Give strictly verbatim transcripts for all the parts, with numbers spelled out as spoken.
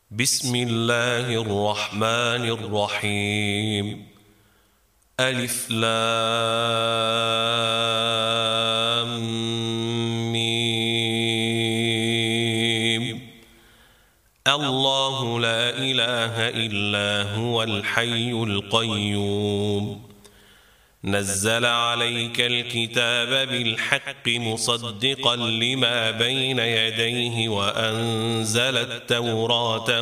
بسم الله الرحمن الرحيم. ألف لام ميم. الله لا إله إلا هو الحي القيوم. نزل عليك الكتاب بالحق مصدقا لما بين يديه وأنزل التوراة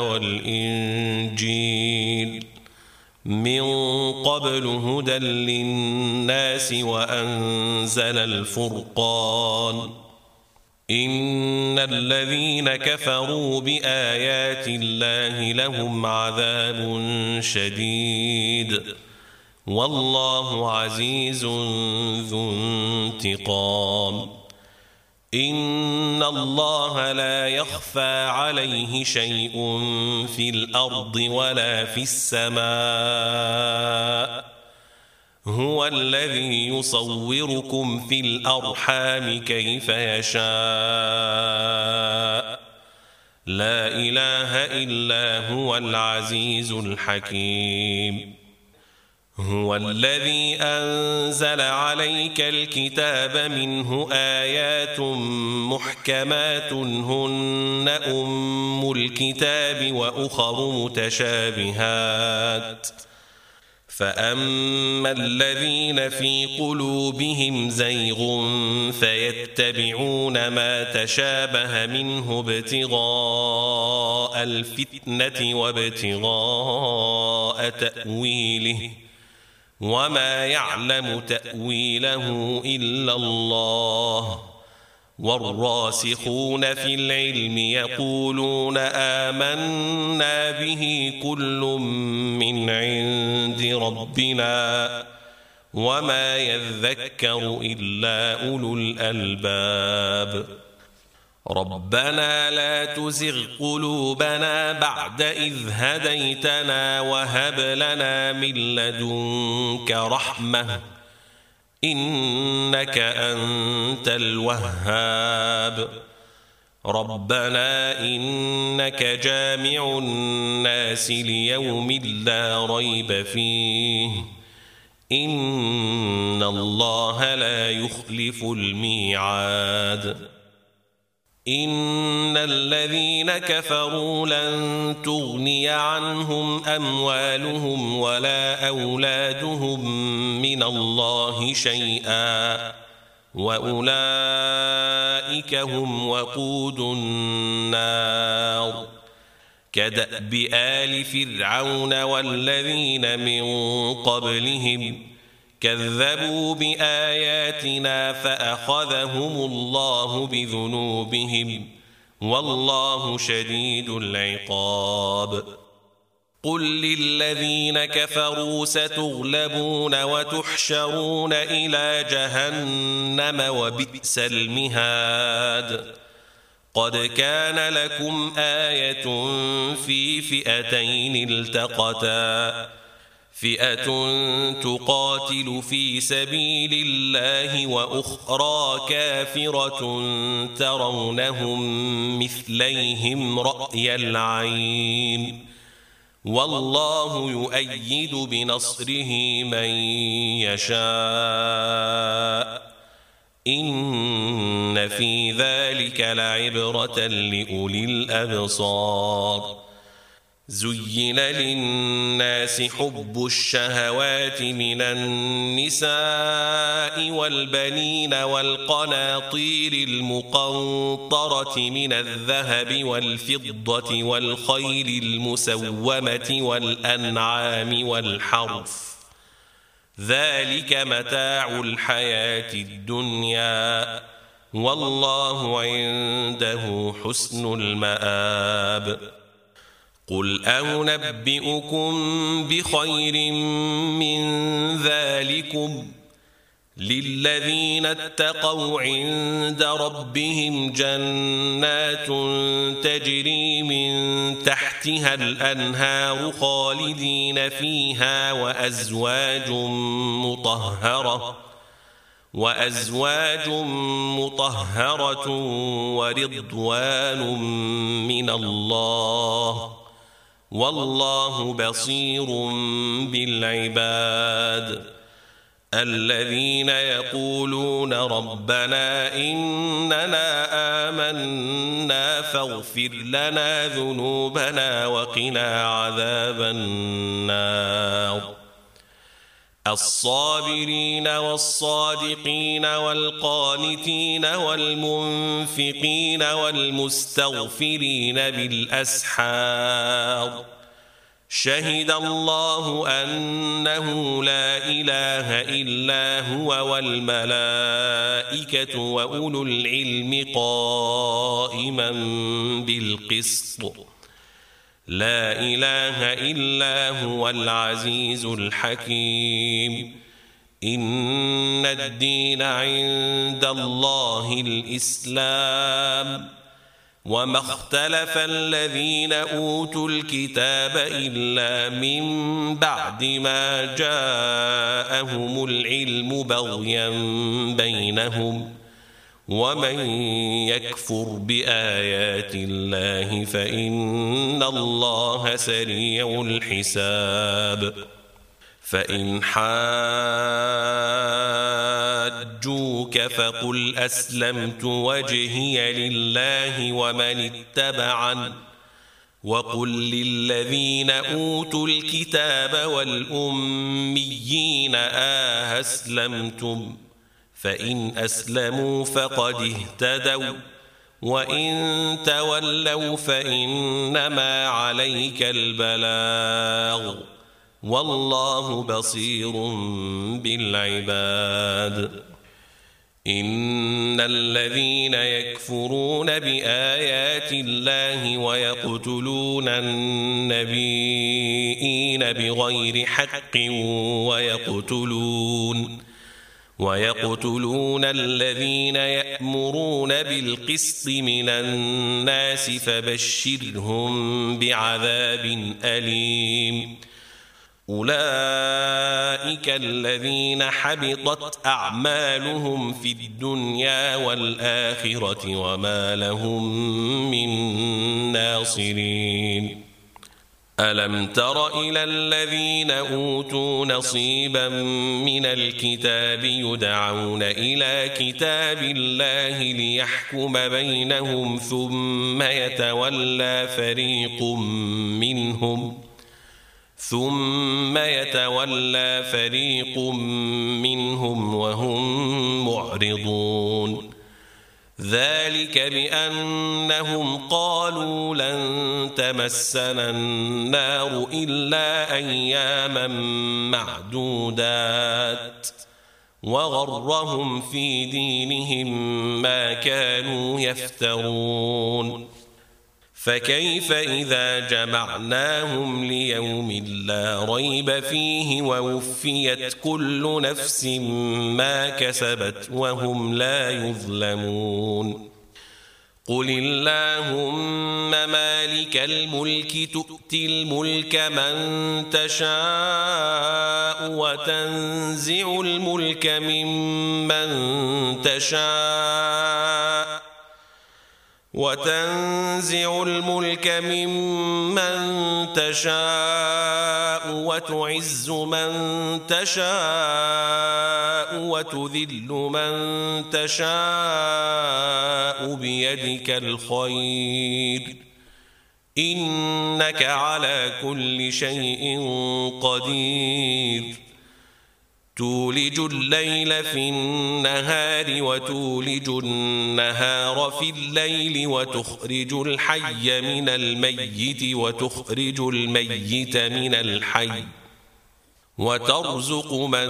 والإنجيل من قبل هدى للناس وأنزل الفرقان. إن الذين كفروا بآيات الله لهم عذاب شديد والله عزيز ذو انتقام. إن الله لا يخفى عليه شيء في الأرض ولا في السماء. هو الذي يصوركم في الأرحام كيف يشاء. لا إله إلا هو العزيز الحكيم. هو الذي أنزل عليك الكتاب منه آيات محكمات هن أم الكتاب وأخر متشابهات. فأما الذين في قلوبهم زيغ فيتبعون ما تشابه منه ابتغاء الفتنة وابتغاء تأويله وما يعلم تأويله إلا الله. والراسخون في العلم يقولون آمنا به كل من عند ربنا وما يذكر إلا أولو الألباب. ربنا لا تزغ قلوبنا بعد إذ هديتنا وهب لنا من لدنك رحمة إنك أنت الوهاب. ربنا إنك جامع الناس ليوم لا ريب فيه إن الله لا يخلف الميعاد. إن الذين كفروا لن تغني عنهم أموالهم ولا أولادهم من الله شيئا وأولئك هم وقود النار. كدأب آل فرعون والذين من قبلهم كذبوا بآياتنا فأخذهم الله بذنوبهم والله شديد العقاب. قل للذين كفروا ستغلبون وتحشرون إلى جهنم وبئس المهاد. قد كان لكم آية في فئتين التقتا فئة تقاتل في سبيل الله وأخرى كافرة ترونهم مثليهم رأي العين والله يؤيد بنصره من يشاء. إن في ذلك لعبرة لأولي الأبصار. زين للناس حب الشهوات من النساء والبنين والقناطير المقنطرة من الذهب والفضة والخيل المسومة والأنعام والحرث ذلك متاع الحياة الدنيا والله عنده حسن المآب. قل أنبئكم بخير من ذلكم للذين اتقوا عند ربهم جنات تجري من تحتها الأنهار خالدين فيها وأزواج مطهرة وأزواج مطهرة ورضوان من الله والله بصير بالعباد. الذين يقولون ربنا إننا آمنا فاغفر لنا ذنوبنا وقنا عذاب النار. الصابرين والصادقين والقانتين والمنفقين والمستغفرين بالأسحار. شهد الله أنه لا إله إلا هو والملائكة وأولو العلم قائما بالقسط. لا إله إلا هو العزيز الحكيم. إن الدين عند الله الإسلام. وما اختلف الذين أوتوا الكتاب إلا من بعد ما جاءهم العلم بغيا بينهم. ومن يكفر بآيات الله فإن الله سريع الحساب. فإن حاجوك فقل أسلمت وجهي لله ومن اتبعني وقل للذين أوتوا الكتاب والأميين أأسلمتم فإن أسلموا فقد اهتدوا وإن تولوا فإنما عليك البلاغ والله بصير بالعباد. إن الذين يكفرون بآيات الله ويقتلون النبيين بغير حق ويقتلون ويقتلون الذين يأمرون بالقسط من الناس فبشرهم بعذاب أليم. أولئك الذين حبطت أعمالهم في الدنيا والآخرة وما لهم من ناصرين. ألم تر إلى الذين أوتوا نصيبا من الكتاب يدعون إلى كتاب الله ليحكم بينهم ثم يتولى فريق منهم ثم يتولى فريق منهم وهم معرضون. ذلك بأنهم قالوا لن تمسنا النار إلا أياما معدودات وغرهم في دينهم ما كانوا يفترون. فكيف إذا جمعناهم ليوم لا ريب فيه ووفيت كل نفس ما كسبت وهم لا يظلمون. قل اللهم مالك الملك تؤتي الملك من تشاء وتنزع الملك ممن تشاء وتنزع الملك ممن تشاء وتعز من تشاء وتذل من تشاء بيدك الخير إنك على كل شيء قدير. تولج الليل في النهار وتولج النهار في الليل وتخرج الحي من الميت وتخرج الميت من الحي وترزق من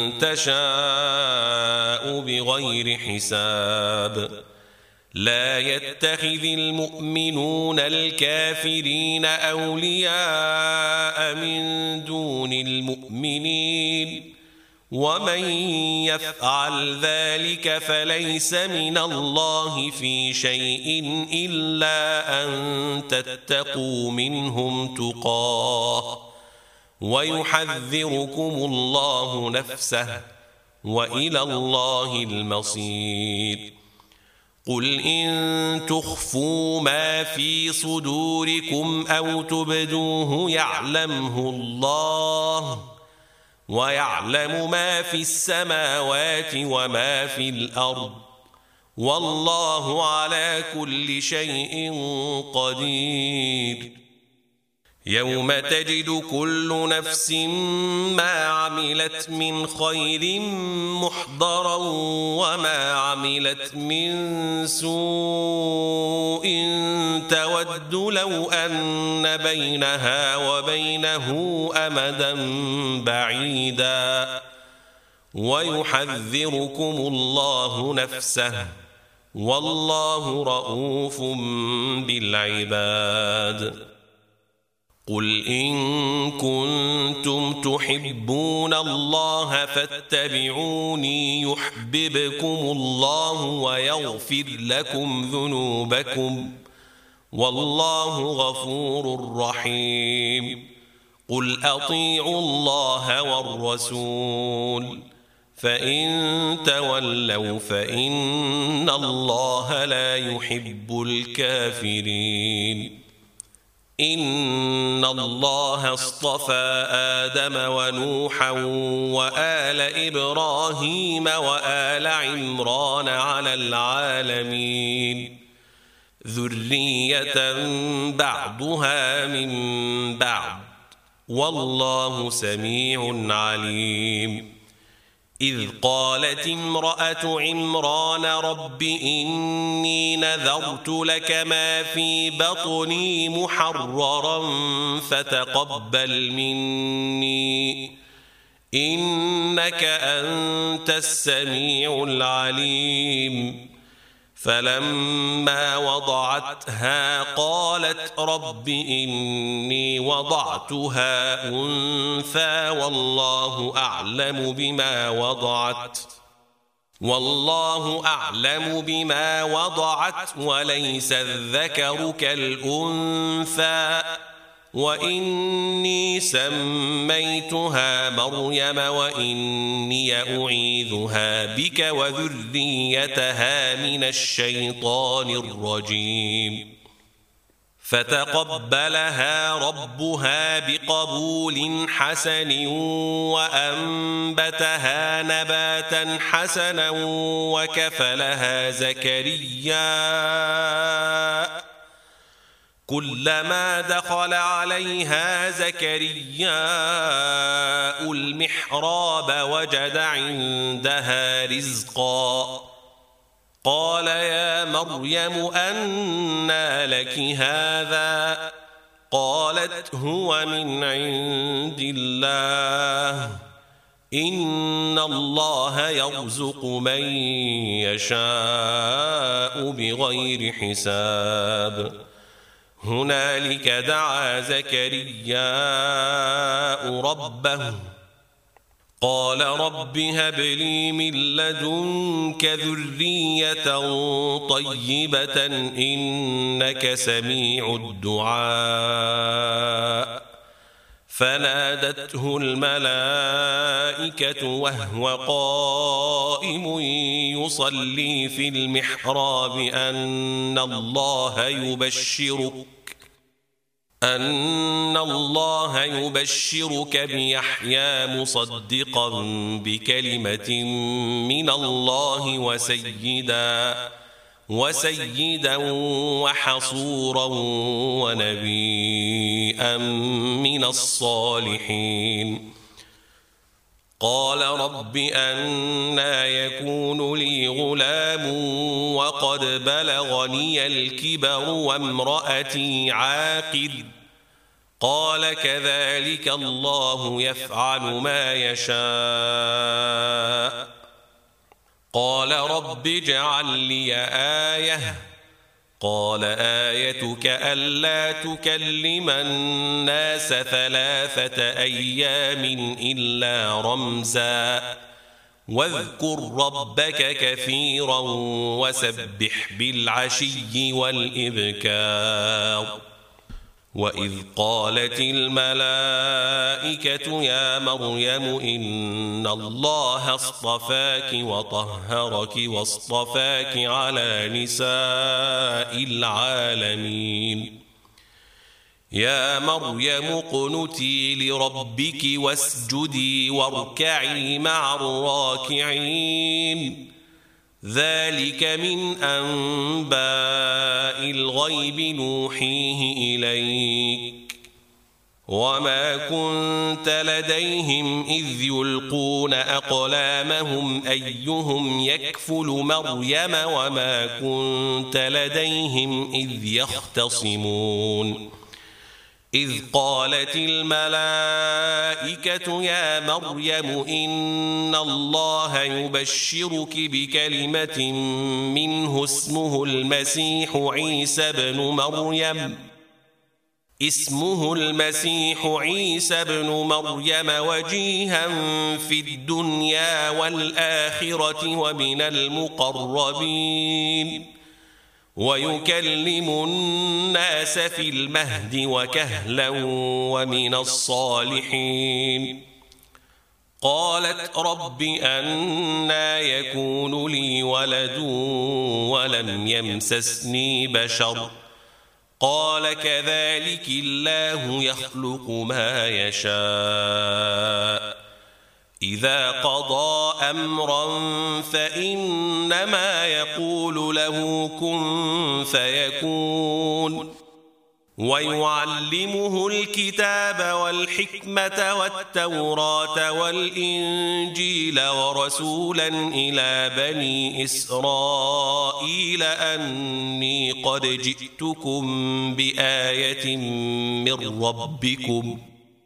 تشاء بغير حساب. لا يتخذ المؤمنون الكافرين أولياء من دون المؤمنين ومن يفعل ذلك فليس من الله في شيء إلا أن تتقوا منهم تقاه ويحذركم الله نفسه وإلى الله المصير. قل إن تخفوا ما في صدوركم أو تبدوه يعلمه الله، ويعلم ما في السماوات وما في الأرض، والله على كل شيء قدير. يوم تجد كل نفس ما عملت من خير محضرا وما عملت من سوء تود لو أن بينها وبينه أمدا بعيدا، ويحذركم الله نفسه، والله رؤوف بالعباد. قل إن كنتم تحبون الله فاتبعوني يحببكم الله ويغفر لكم ذنوبكم، والله غفور رحيم. قل أطيعوا الله والرسول، فإن تولوا فإن الله لا يحب الكافرين. إن الله اصطفى آدم ونوحا وآل إبراهيم وآل عمران على العالمين ذرية بعضها من بعض، والله سميع عليم. إذ قالت امرأة عمران رب إني نذرت لك ما في بطني محررا فتقبل مني إنك أنت السميع العليم. فلما وضعتها قالت رب إني وضعتها أنثى والله أعلم بما وضعت والله أعلم بما وضعت وليس الذكر كالأنثى وإني سميتها مريم وإني أعيذها بك وذريتها من الشيطان الرجيم. فتقبلها ربها بقبول حسن وأنبتها نباتا حسنا وكفلها زكريا. كلما دخل عليها زكرياء المحراب وجد عندها رزقا. قال يا مريم أنى لك هذا؟ قالت هو من عند الله إن الله يرزق من يشاء بغير حساب. هنالك دعا زكرياء ربه قال رب هب لي من لدنك ذرية طيبة إنك سميع الدعاء. فنادته الملائكة وهو قائم يصلي في المحراب أن الله يبشرك أن الله يبشرك بيحيى مصدقا بكلمة من الله وسيدا وسيدا وحصورا ونبيا من الصالحين. قال رب أنى يكون لي غلام وقد بلغني الكبر وامرأتي عاقر. قال كذلك الله يفعل ما يشاء. قال رب اجعل لي آية. قال آيتك ألا تكلم الناس ثلاثة أيام إلا رمزا واذكر ربك كثيرا وسبح بالعشي والإبكار. وإذ قالت الملائكة يا مريم إن الله اصطفاك وطهرك واصطفاك على نساء العالمين يا مريم اقنتي لربك واسجدي واركعي مع الراكعين ذلك من أنباء الغيب نوحيه إليك وما كنت لديهم إذ يلقون أقلامهم أيهم يكفل مريم وما كنت لديهم إذ يختصمون إذ قالت الملائكة يا مريم إن الله يبشرك بكلمة منه اسمه المسيح عيسى بن مريم اسمه المسيح عيسى بن مريم وجيها في الدنيا والآخرة ومن المقربين ويكلم الناس في المهد وكهلا ومن الصالحين قالت رب أنى يكون لي ولد ولم يمسسني بشر قال كذلك الله يخلق ما يشاء إذا قضى أمرا فإنما يقول له كن فيكون ويعلمه الكتاب والحكمة والتوراة والإنجيل ورسولا إلى بني إسرائيل أني قد جئتكم بآية من ربكم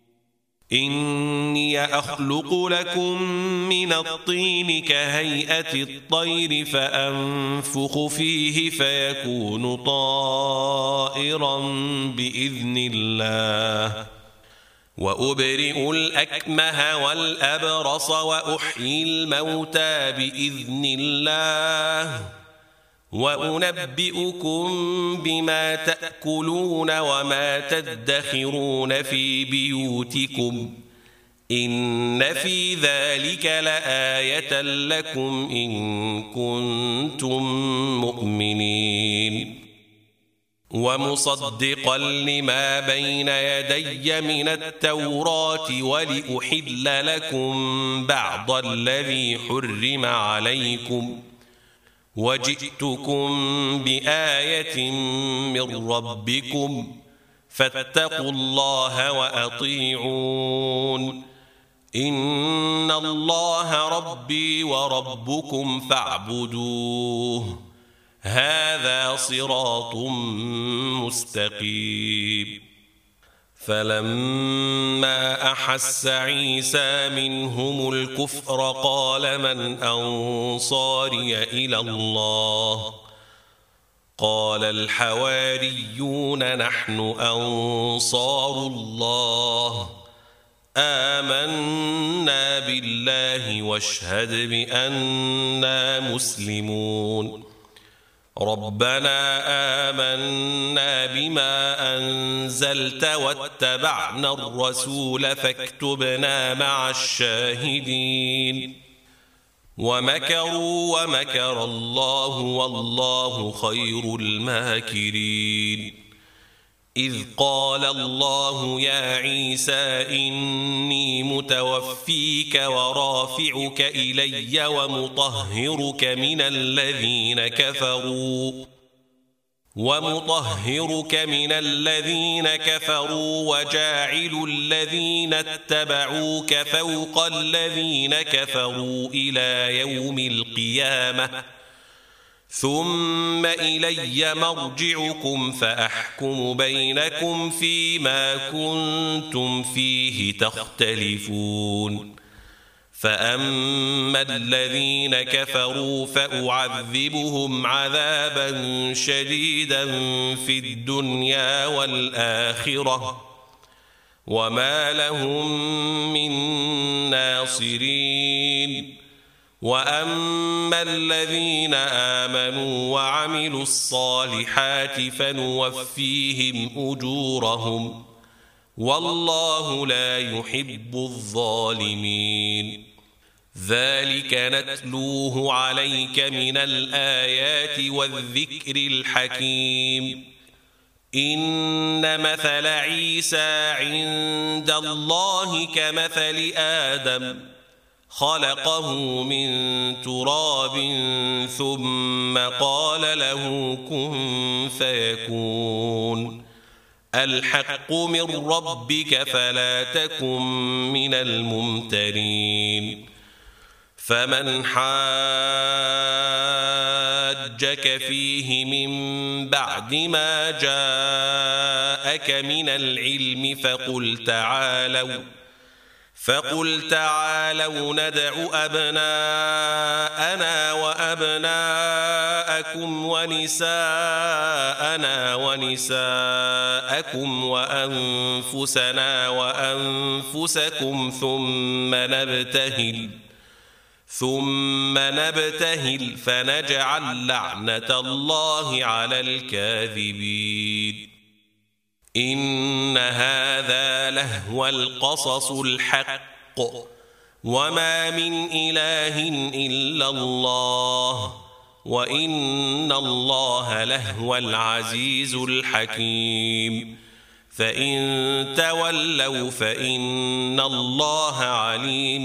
إني أخلق لكم من الطين كهيئة الطير فأنفخ فيه فيكون طائرا بإذن الله وأبرئ الأكمه والأبرص وأحيي الموتى بإذن الله وأنبئكم بما تأكلون وما تدخرون في بيوتكم إن في ذلك لآية لكم إن كنتم مؤمنين ومصدقا لما بين يدي من التوراة ولأحل لكم بعض الذي حرم عليكم وجئتكم بآية من ربكم فاتقوا الله وأطيعون إن الله ربي وربكم فاعبدوه هذا صراط مستقيم فلما أحس عيسى منهم الكفر قال من أنصاري إلى الله قال الحواريون نحن أنصار الله آمنا بالله واشهد بأننا مسلمون ربنا آمنا بما أنزلت واتبعنا الرسول فاكتبنا مع الشاهدين ومكروا ومكر الله والله خير الماكرين إذ قال الله يا عيسى إني متوفيك ورافعك إلي ومطهرك من الذين كفروا ومطهرك من الذين كفروا وجاعل الذين اتبعوك فوق الذين كفروا إلى يوم القيامة ثم إلي مرجعكم فأحكم بينكم فيما كنتم فيه تختلفون فأما الذين كفروا فأعذبهم عذابا شديدا في الدنيا والآخرة وما لهم من ناصرين وأما الذين آمنوا وعملوا الصالحات فنوفيهم أجورهم والله لا يحب الظالمين. ذلك نتلوه عليك من الآيات والذكر الحكيم. إن مثل عيسى عند الله كمثل آدم خلقه من تراب ثم قال له كن فيكون. الحق من ربك فلا تكن من الممترين. فمن حاجك فيه من بعد ما جاءك من العلم فقل تعالوا فقل تعالوا ندع أبناءنا وأبناءكم ونساءنا ونساءكم وأنفسنا وأنفسكم ثم نبتهل ثم نبتهل فنجعل لعنة الله على الكاذبين. إن هذا لهو القصص الحق وما من إله إلا الله وإن الله لهو العزيز الحكيم. فإن تولوا فإن الله عليم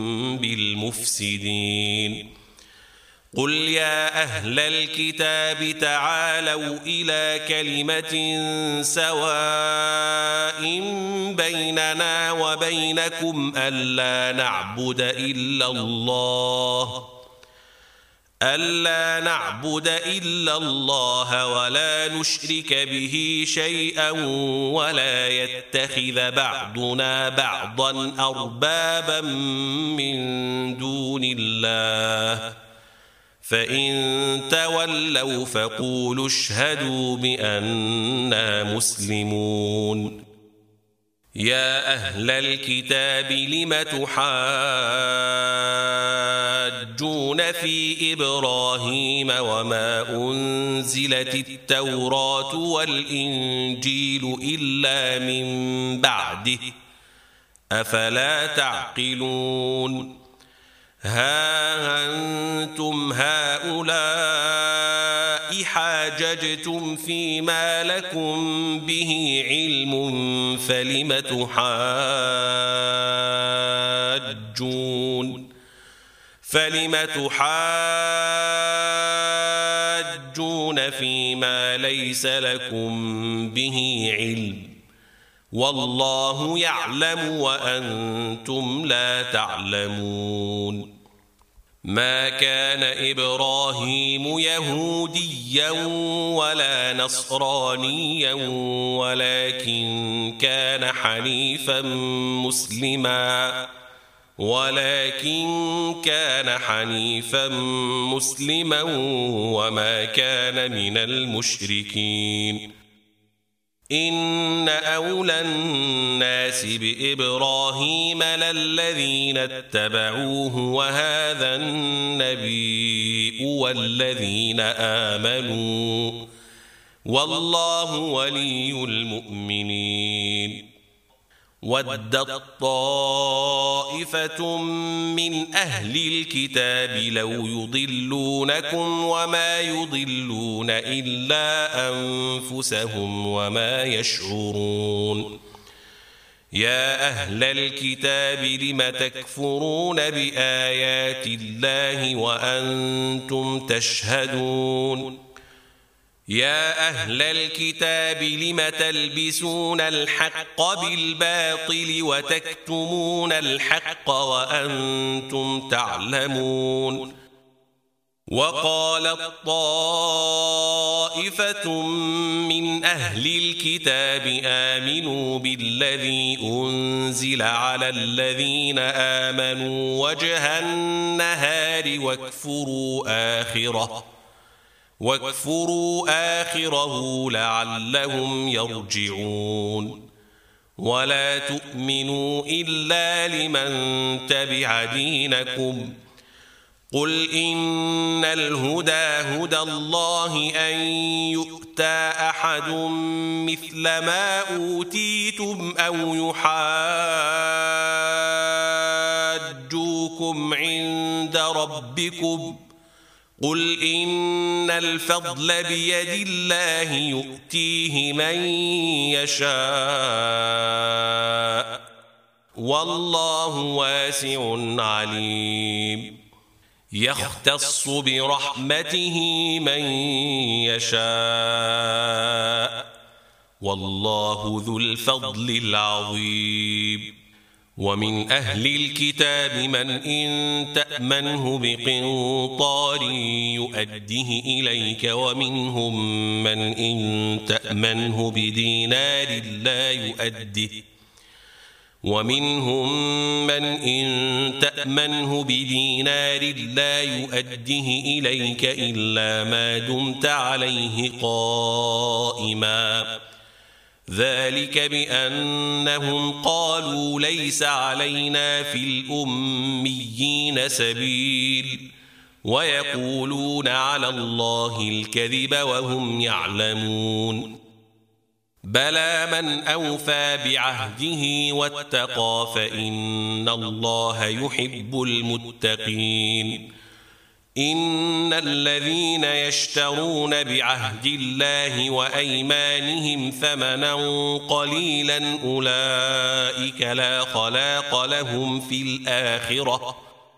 بالمفسدين. قل يا أهل الكتاب تعالوا إلى كلمة سواء بيننا وبينكم ألا نعبد إلا الله ألا نعبد إلا الله ولا نشرك به شيئا ولا يتخذ بعضنا بعضا أربابا من دون الله فإن تولوا فقولوا اشهدوا بأننا مسلمون. يا أهل الكتاب لم تحاجون في إبراهيم وما أنزلت التوراة والإنجيل إلا من بعده أفلا تعقلون. ها أنتم هؤلاء حاججتم فيما لكم به علم فلم تحاجون فلم تحاجون فيما ليس لكم به علم والله يعلم وأنتم لا تعلمون. ما كان إبراهيم يهوديا ولا نصرانيا ولكن كان حنيفا مسلما ولكن كان حنيفا مسلما وما كان من المشركين. إن أولى الناس بإبراهيم للذين اتبعوه وهذا النبي والذين آمنوا والله ولي المؤمنين. ودت طائفة من أهل الكتاب لو يضلونكم وما يضلون إلا أنفسهم وما يشعرون. يا أهل الكتاب لم تكفرون بآيات الله وأنتم تشهدون. يا أهل الكتاب لم تلبسون الحق بالباطل وتكتمون الحق وأنتم تعلمون. وقالت طائفة من أهل الكتاب آمنوا بالذي أنزل على الذين آمنوا وجه النهار واكفروا آخره واكفروا آخره لعلهم يرجعون. ولا تؤمنوا إلا لمن تبع دينكم قل إن الهدى هدى الله أن يؤتى أحد مثل ما أوتيتم أو يحاجوكم عند ربكم قل إن الفضل بيد الله يؤتيه من يشاء والله واسع عليم يختص برحمته من يشاء والله ذو الفضل العظيم ومن أهل الكتاب من إن تأمنه بقنطار يؤده إليك ومنهم من إن تأمنه بدينار لا يؤده ومنهم من إن تأمنه بدينار لا يؤده إليك إلا ما دمت عليه قائما ذلك بأنهم قالوا ليس علينا في الأميين سبيل ويقولون على الله الكذب وهم يعلمون بلى من أوفى بعهده واتقى فإن الله يحب المتقين إن الذين يشترون بعهد الله وأيمانهم ثمنا قليلا أولئك لا خلاق لهم في الآخرة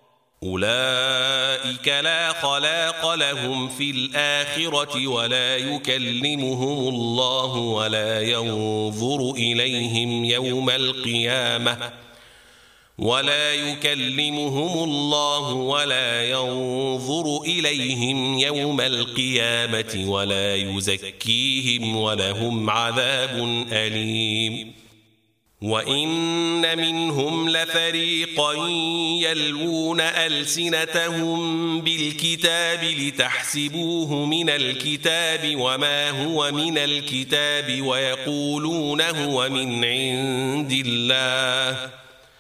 أولئك لا خلاق لهم في الآخرة ولا يكلمهم الله ولا ينظر إليهم يوم القيامة ولا يكلمهم الله ولا ينظر إليهم يوم القيامة ولا يزكيهم ولهم عذاب أليم وإن منهم لفريقا يلوون ألسنتهم بالكتاب لتحسبوه من الكتاب وما هو من الكتاب ويقولون هو من عند الله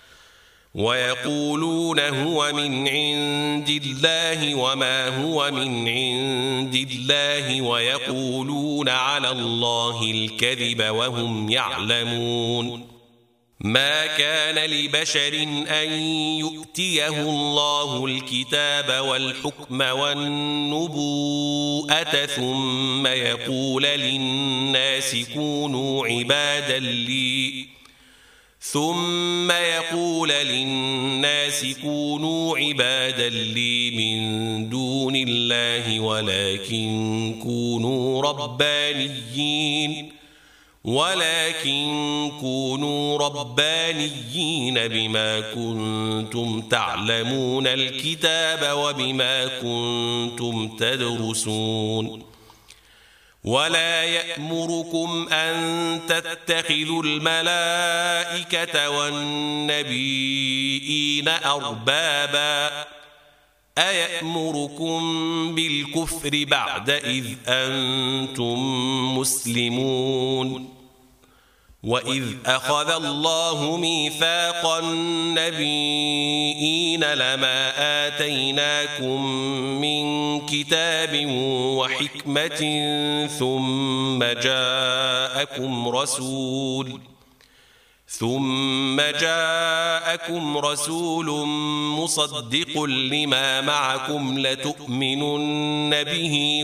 ويقولون هو من عند الله وما هو من عند الله ويقولون على الله الكذب وهم يعلمون ما كان لبشر أن يؤتيه الله الكتاب والحكم والنبوءة ثم يقول للناس كونوا عبادا لي ثم يقول للناس كونوا عبادا لي من دون الله ولكن كونوا ربانيين ولكن كونوا ربانيين بما كنتم تعلمون الكتاب وبما كنتم تدرسون ولا يأمركم أن تتخذوا الملائكة والنبيين أربابا أيأمركم بالكفر بعد إذ أنتم مسلمون وإذ أخذ الله ميثاق النبيين لما آتيناكم من كتاب وحكمة ثم جاءكم رسول ثم جاءكم رسول مصدق لما معكم لتؤمنن به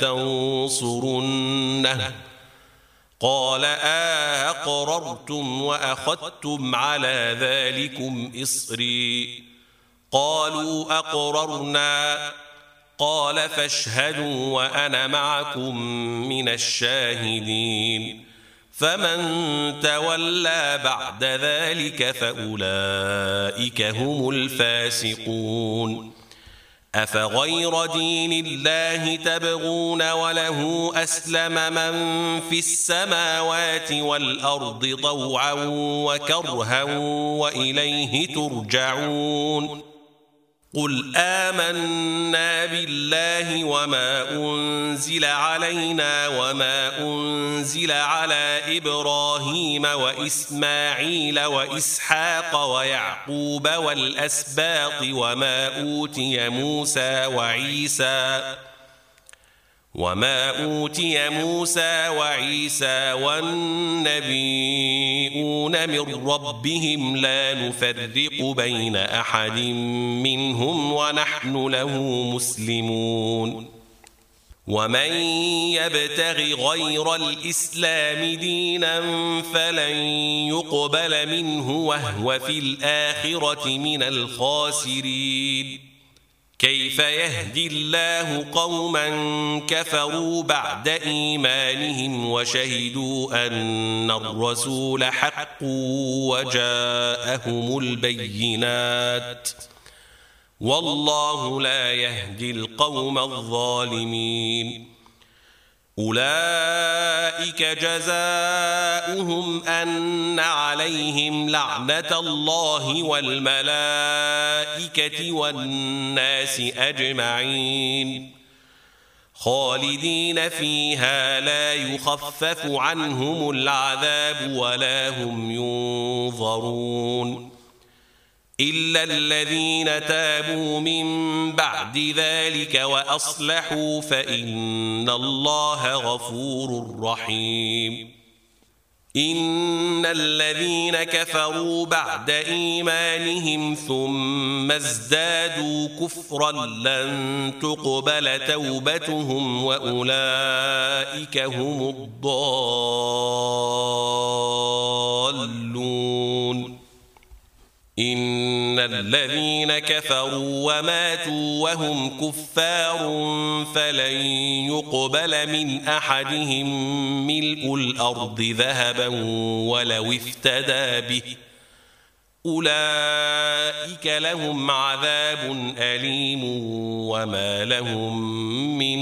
ولتنصرنه قال أأقررتم وأخذتم على ذلكم إصري قالوا أقررنا قال فاشهدوا وأنا معكم من الشاهدين فمن تولى بعد ذلك فأولئك هم الفاسقون أفغير دين الله تبغون وله أسلم من في السماوات والأرض طوعا وكرها وإليه ترجعون قل آمنا بالله وما أنزل علينا وما أنزل على إبراهيم وإسماعيل وإسحاق ويعقوب والأسباط وما أوتي موسى وعيسى وما أوتي موسى وعيسى والنبيون من ربهم لا نفرق بين أحد منهم ونحن له مسلمون ومن يبتغ غير الإسلام دينا فلن يقبل منه وهو في الآخرة من الخاسرين كيف يهدي الله قوما كفروا بعد إيمانهم وشهدوا أن الرسول حق وجاءهم البينات والله لا يهدي القوم الظالمين أولئك جزاؤهم أن عليهم لعنة الله والملائكة والناس أجمعين خالدين فيها لا يخفف عنهم العذاب ولا هم ينظرون إلا الذين تابوا من بعد ذلك وأصلحوا فإن الله غفور رحيم إن الذين كفروا بعد إيمانهم ثم ازدادوا كفرا لن تقبل توبتهم وأولئك هم الضالون إن الذين كفروا وماتوا وهم كفار فلن يقبل من أحدهم ملء الأرض ذهبا ولو افتدى به أولئك لهم عذاب أليم وما لهم من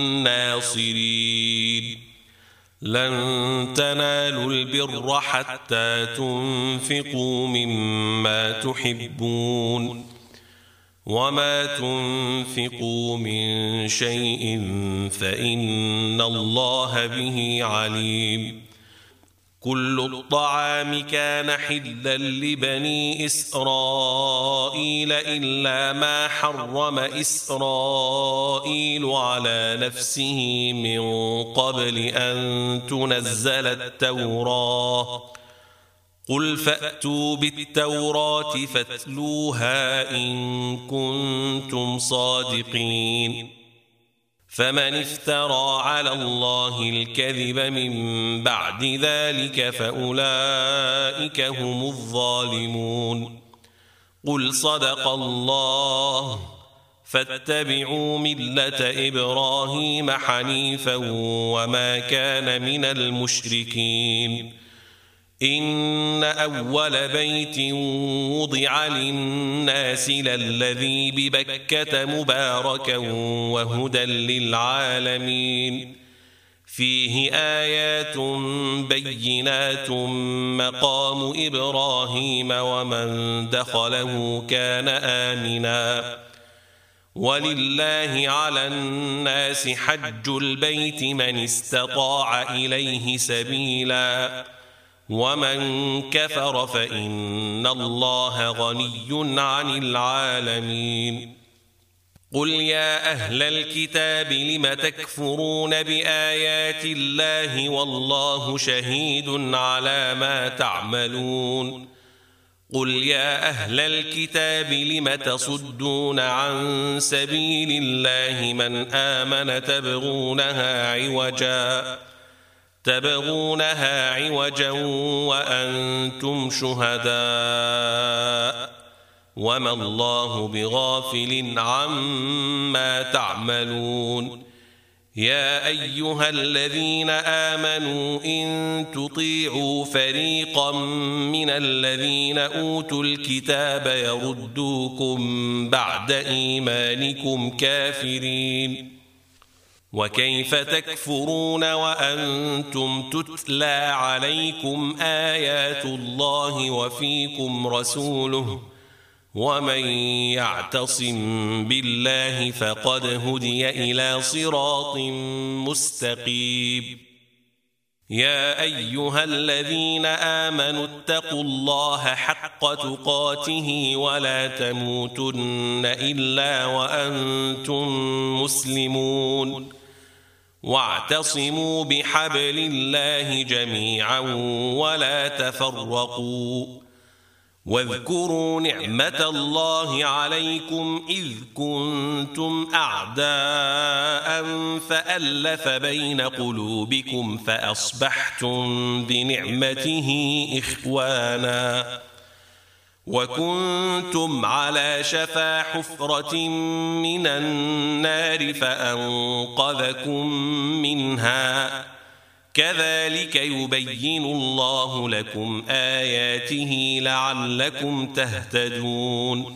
ناصرين لن تنالوا البر حتى تنفقوا مما تحبون وما تنفقوا من شيء فإن الله به عليم كل الطعام كان حلا لبني إسرائيل إلا ما حرم إسرائيل على نفسه من قبل أن تنزل التوراة قل فأتوا بالتوراة فاتلوها إن كنتم صادقين فمن افترى على الله الكذب من بعد ذلك فأولئك هم الظالمون قل صدق الله فاتبعوا ملة إبراهيم حنيفا وما كان من المشركين إن أول بيت وضع للناس للذي ببكة مباركا وهدى للعالمين فيه آيات بينات مقام إبراهيم ومن دخله كان آمنا ولله على الناس حج البيت من استطاع إليه سبيلا ومن كفر فإن الله غني عن العالمين قل يا أهل الكتاب لم تكفرون بآيات الله والله شهيد على ما تعملون قل يا أهل الكتاب لم تصدون عن سبيل الله من آمن تبغونها عوجا تبغونها عوجا وأنتم شهداء وما الله بغافل عما تعملون يا أيها الذين آمنوا إن تطيعوا فريقا من الذين أوتوا الكتاب يردوكم بعد إيمانكم كافرين وكيف تكفرون وأنتم تتلى عليكم آيات الله وفيكم رسوله ومن يعتصم بالله فقد هدي إلى صراط مستقيم يا أيها الذين آمنوا اتقوا الله حق تقاته ولا تموتن إلا وأنتم مسلمون واعتصموا بحبل الله جميعا ولا تفرقوا واذكروا نعمة الله عليكم إذ كنتم أعداء فألف بين قلوبكم فأصبحتم بنعمته إخوانا وكنتم على شفا حفرة من النار فأنقذكم منها كذلك يبين الله لكم آياته لعلكم تهتدون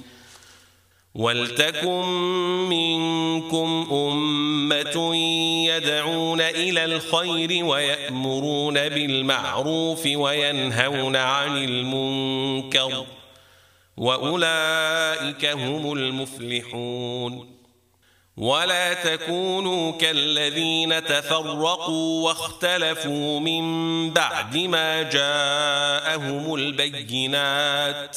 ولتكن منكم أمة يدعون إلى الخير ويأمرون بالمعروف وينهون عن المنكر وأولئك هم المفلحون ولا تكونوا كالذين تفرقوا واختلفوا من بعد ما جاءهم البينات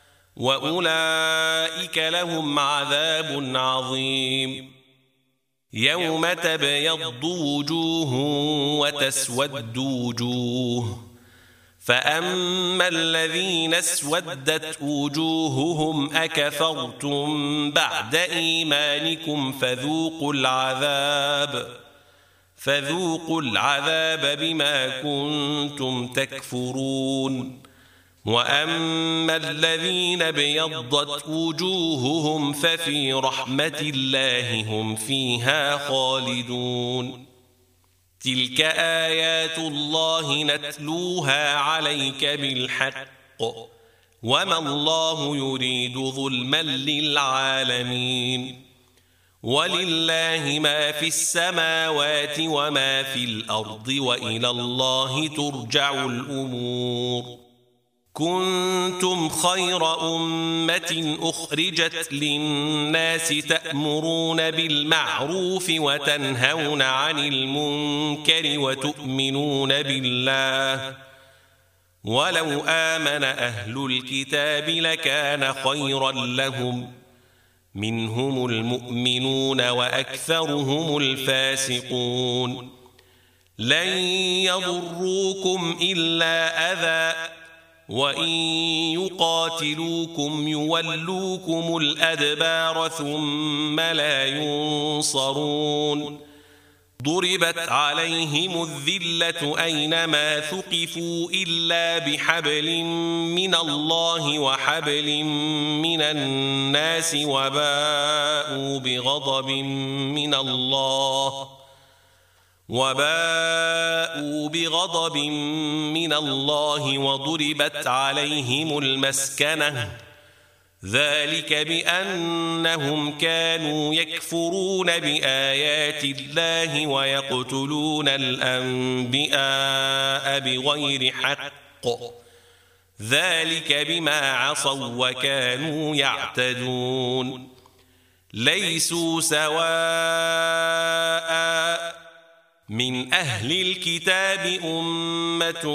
وأولئك لهم عذاب عظيم يوم تبيض وجوه وتسود وجوه فأما الذين اسودت وجوههم أكفرتم بعد إيمانكم فذوقوا العذاب فذوقوا العذاب بما كنتم تكفرون وأما الذين ابيضت وجوههم ففي رحمة الله هم فيها خالدون تلك آيات الله نتلوها عليك بالحق وما الله يريد ظلما للعالمين ولله ما في السماوات وما في الأرض وإلى الله ترجع الأمور كنتم خير أمة أخرجت للناس تأمرون بالمعروف وتنهون عن المنكر وتؤمنون بالله ولو آمن أهل الكتاب لكان خيرا لهم منهم المؤمنون وأكثرهم الفاسقون لن يضروكم إلا أذى وإن يقاتلوكم يولوكم الأدبار ثم لا ينصرون ضربت عليهم الذلة أينما ثقفوا إلا بحبل من الله وحبل من الناس وباءوا بغضب من الله وباءوا بغضب من الله وضربت عليهم المسكنة ذلك بأنهم كانوا يكفرون بآيات الله ويقتلون الأنبياء بغير حق ذلك بما عصوا وكانوا يعتدون ليسوا سواء من أهل الكتاب أمة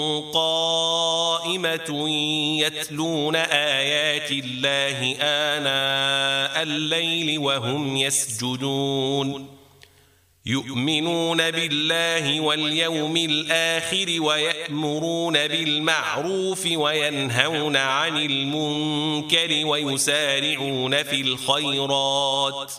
قائمة يتلون آيات الله آناء الليل وهم يسجدون يؤمنون بالله واليوم الآخر ويأمرون بالمعروف وينهون عن المنكر ويسارعون في الخيرات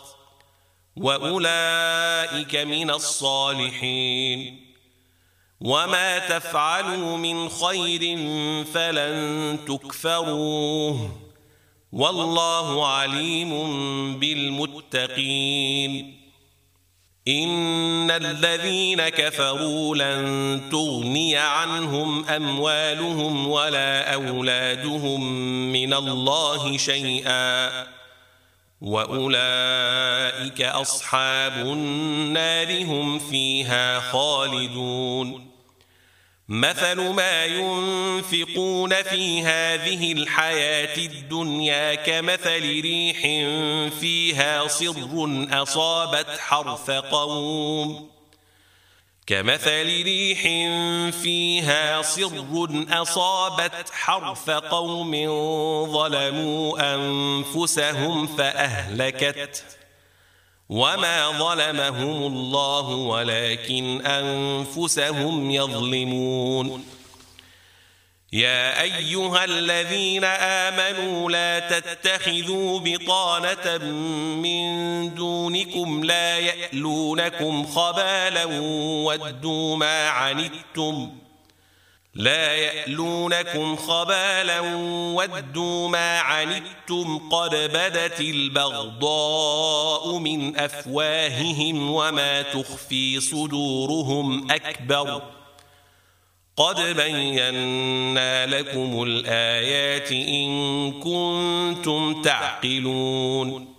وأولئك من الصالحين وما تفعلوا من خير فلن تكفروه والله عليم بالمتقين إن الذين كفروا لن تغني عنهم أموالهم ولا أولادهم من الله شيئا وأولئك أصحاب النار هم فيها خالدون مثل ما ينفقون في هذه الحياة الدنيا كمثل ريح فيها صر أصابت حرث قوم كمثل ريح فيها صر أصابت حرث قوم ظلموا أنفسهم فأهلكت وما ظلمهم الله ولكن أنفسهم يظلمون يا أيها الذين آمنوا لا تتخذوا بطانة من دونكم لا يألونكم خبالا ودوا ما عنتم لا يألونكم خبالا ودوا ما عنتم قد بدت البغضاء من أفواههم وما تخفي صدورهم أكبر قد بينا لكم الآيات إن كنتم تعقلون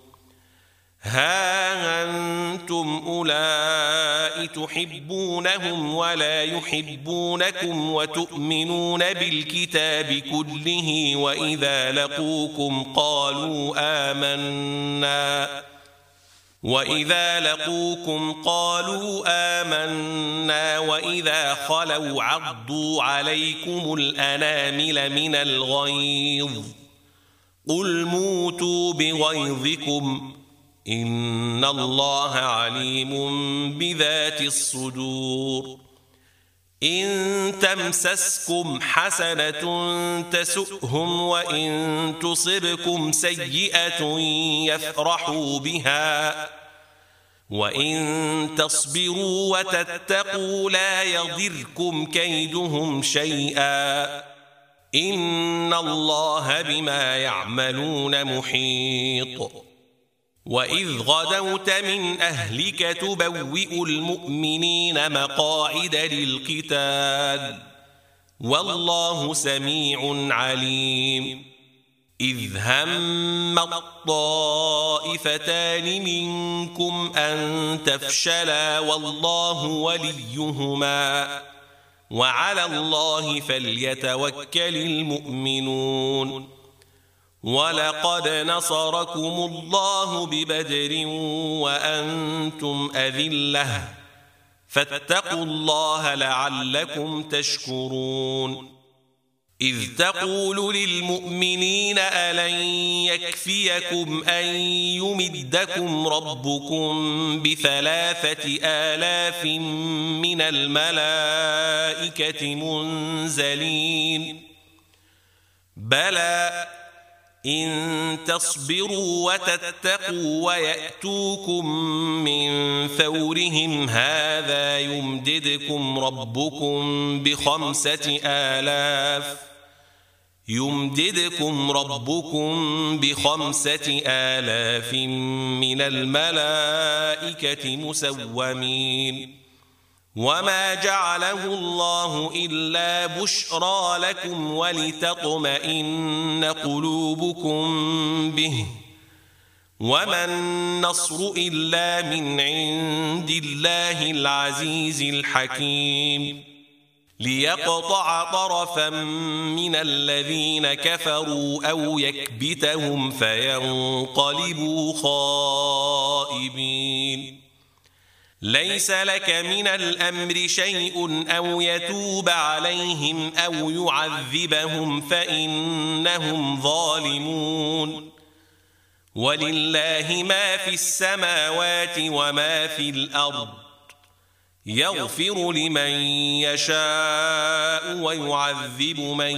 ها أنتم أولئك تحبونهم ولا يحبونكم وتؤمنون بالكتاب كله وإذا لقوكم قالوا آمنا وإذا لقوكم قالوا آمنا وإذا خلوا عضوا عليكم الأنامل من الغيظ قل موتوا بغيظكم إن الله عليم بذات الصدور إن تمسسكم حسنة تسؤهم وإن تصبكم سيئة يفرحوا بها وإن تصبروا وتتقوا لا يضركم كيدهم شيئا إن الله بما يعملون محيط وإذ غدوت من أهلك تبوئ المؤمنين مقاعد للقتال والله سميع عليم إذ هم الطائفتان منكم أن تفشلا والله وليهما وعلى الله فليتوكل المؤمنون ولقد نصركم الله ببدر وأنتم أذلة فاتقوا الله لعلكم تشكرون إذ تقول للمؤمنين ألن يكفيكم أن يمدكم ربكم بثلاثة آلاف من الملائكة منزلين بلى إن تصبروا وتتقوا ويأتوكم من فورهم هذا يمددكم ربكم بخمسة آلاف يمددكم ربكم بخمسة آلاف من الملائكة مسومين وما جعله الله إلا بشرى لكم ولتطمئن قلوبكم به وما النصر إلا من عند الله العزيز الحكيم ليقطع طرفا من الذين كفروا أو يكبتهم فينقلبوا خائبين ليس لك من الأمر شيء أو يتوب عليهم أو يعذبهم فإنهم ظالمون ولله ما في السماوات وما في الأرض يغفر لمن يشاء ويعذب من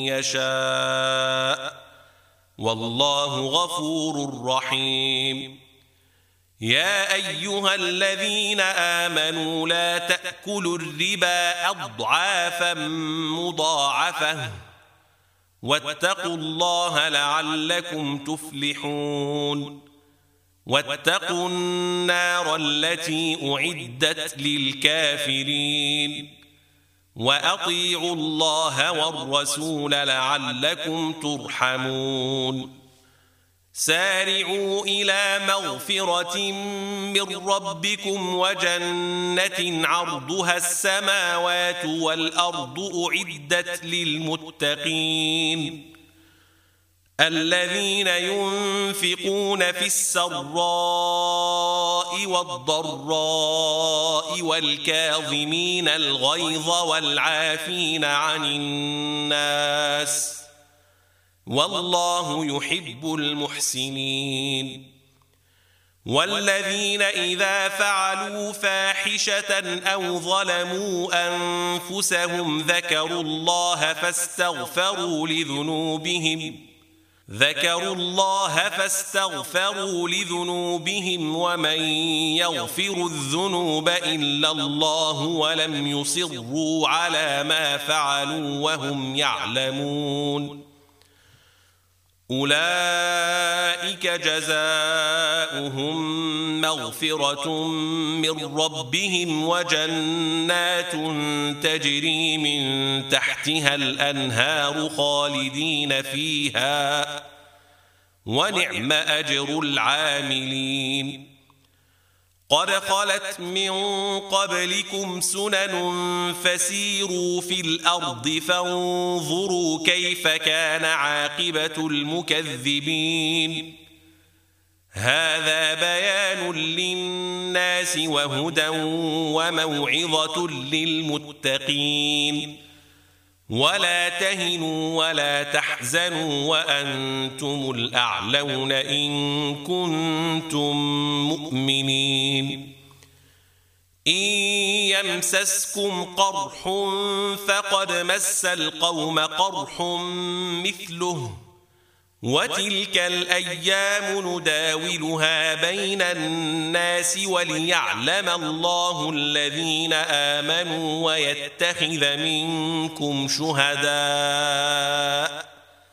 يشاء والله غفور رحيم يا أيها الذين آمنوا لا تأكلوا الربا أضعافا مضاعفة واتقوا الله لعلكم تفلحون واتقوا النار التي أعدت للكافرين وأطيعوا الله والرسول لعلكم ترحمون سارعوا إلى مغفرة من ربكم وجنة عرضها السماوات والأرض أعدت للمتقين الذين ينفقون في السراء والضراء والكاظمين الغيظ والعافين عن الناس والله يحب المحسنين والذين إذا فعلوا فاحشة أو ظلموا أنفسهم ذكروا الله فاستغفروا لذنوبهم ذكروا الله فاستغفروا لذنوبهم ومن يغفر الذنوب إلا الله ولم يصروا على ما فعلوا وهم يعلمون أولئك جزاؤهم مغفرة من ربهم وجنات تجري من تحتها الأنهار خالدين فيها ونعم أجر العاملين قد خلت من قبلكم سنن فسيروا في الأرض فانظروا كيف كان عاقبة المكذبين هذا بيان للناس وهدى وموعظة للمتقين ولا تهنوا ولا تحزنوا وأنتم الأعلون إن كنتم مؤمنين إن يمسسكم قرح فقد مس القوم قرح مثله وتلك الأيام نداولها بين الناس وليعلم الله الذين آمنوا ويتخذ منكم شهداء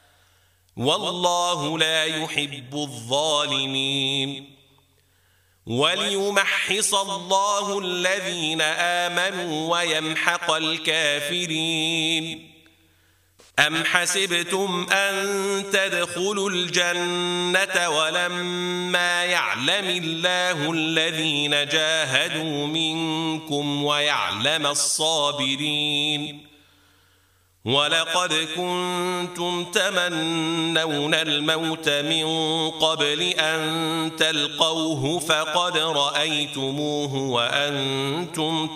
والله لا يحب الظالمين وليمحص الله الذين آمنوا ويمحق الكافرين أم حسبتم أن تدخلوا الجنة ولما يعلم الله الذين جاهدوا منكم ويعلم الصابرين ولقد كنتم تمنون الموت من قبل أن تلقوه فقد رأيتموه وأنتم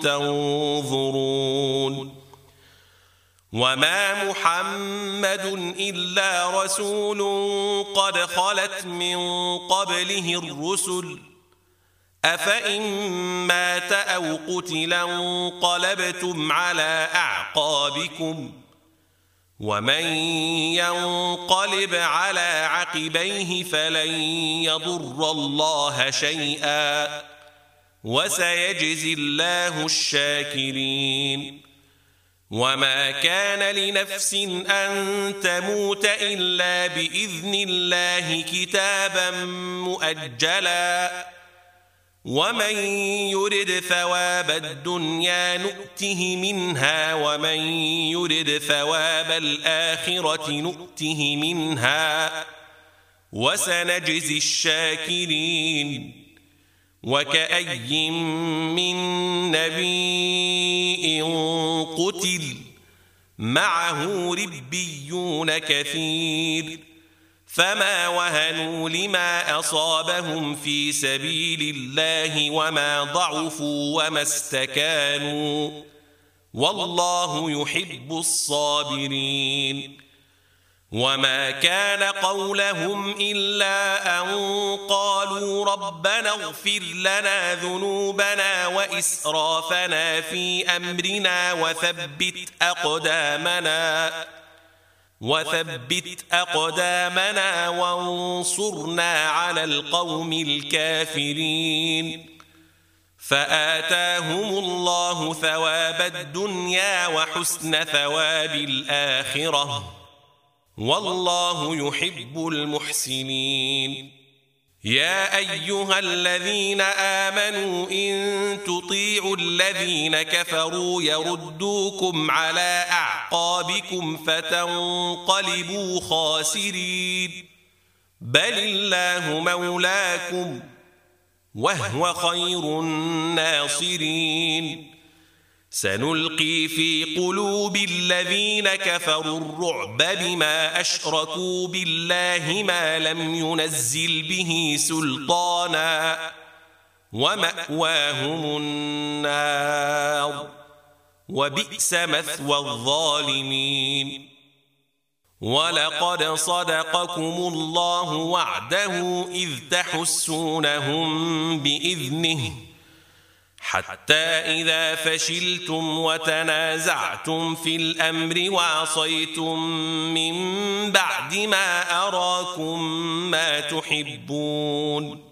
تنظرون وما محمد إلا رسول قد خلت من قبله الرسل أفإن مات أو قتلا انقلبتم على أعقابكم ومن ينقلب على عقبيه فلن يضر الله شيئا وسيجزي الله الشاكرين وما كان لنفس أن تموت إلا بإذن الله كتابا مؤجلا ومن يرد ثواب الدنيا نؤته منها ومن يرد ثواب الآخرة نؤته منها وسنجزي الشاكرين وكأي من نبي قتل معه ربيون كثير فما وهنوا لما أصابهم في سبيل الله وما ضعفوا وما استكانوا والله يحب الصابرين وما كان قولهم إلا أن قالوا ربنا اغفر لنا ذنوبنا وإسرافنا في أمرنا وثبت أقدامنا وثبت أقدامنا وانصرنا على القوم الكافرين فآتاهم الله ثواب الدنيا وحسن ثواب الآخرة والله يحب المحسنين يا أيها الذين آمنوا إن تطيعوا الذين كفروا يردوكم على أعقابكم فتنقلبوا خاسرين بل الله مولاكم وهو خير الناصرين سنلقي في قلوب الذين كفروا الرعب بما أشركوا بالله ما لم ينزل به سلطانا ومأواهم النار وبئس مثوى الظالمين ولقد صدقكم الله وعده إذ تحسونهم بإذنه حتى إذا فشلتم وتنازعتم في الأمر وعصيتم من بعد ما أراكم ما تحبون